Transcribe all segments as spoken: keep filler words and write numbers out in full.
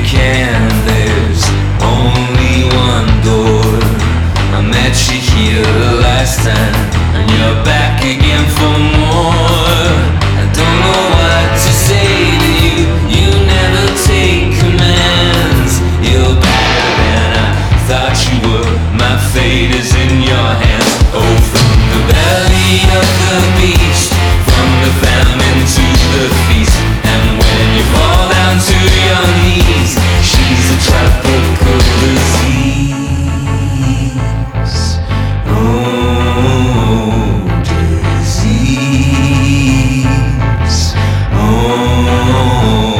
can. There's only one door. I met you here the last time, and you're back again for more. I don't know what to say to you. You never take commands. You're better than I thought you were. My fate is in your hands. Oh, from the belly of the beast, from the famine to the feast, and when you fall down to your knees, she's a tropical disease. Oh, disease. Oh.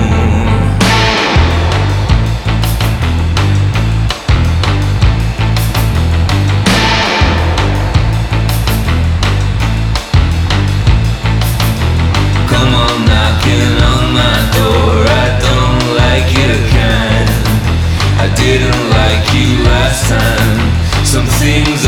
Come on knocking on my door. I don't like your kind. I didn't like you last time. Some things